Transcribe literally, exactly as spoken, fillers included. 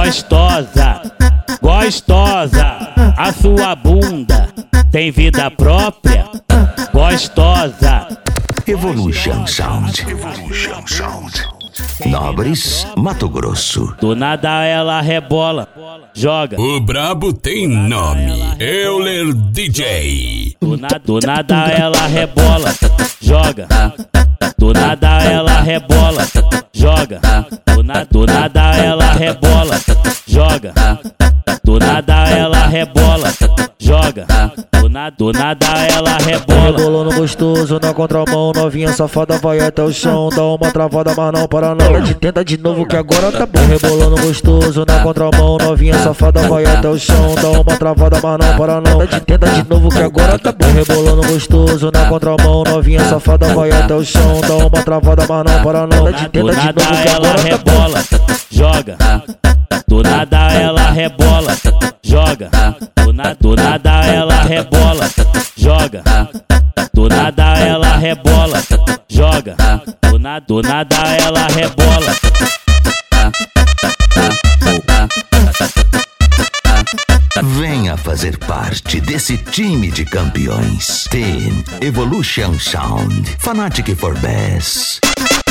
Gostosa, gostosa, a sua bunda tem vida própria. Gostosa. Evolution Sound. Evolution Sound. Nobres, Mato Grosso. Do nada ela rebola, joga. O brabo tem nome, Euler D J. Do, na, do nada ela rebola, joga. Do nada ela rebola, joga. Do, na, do nada ela rebola, joga. Do nada ela rebola, joga. Do, na, do nada ela rebola. Rebolando gostoso na contramão, novinha safada vai até o chão. Dá uma travada, mas não para não. Tenta de, tenta de novo que agora tá bom. Rebolando gostoso na contramão, novinha safada vai até o chão. Dá uma travada, mas não para não. Tenta de, tenta de novo que agora tá bom. Rebolando gostoso na contramão, novinha safada vai até o chão. Dá uma travada, mas não para não. Tenta de, tenta de novo que agora tá bom. Joga. Do nada ela rebola, joga. Do, na, do nada ela rebola, joga. Do nada ela rebola, joga. Do, na, do nada ela rebola. Venha fazer parte desse time de campeões. Team Evolution Sound. Fanatic for Bass.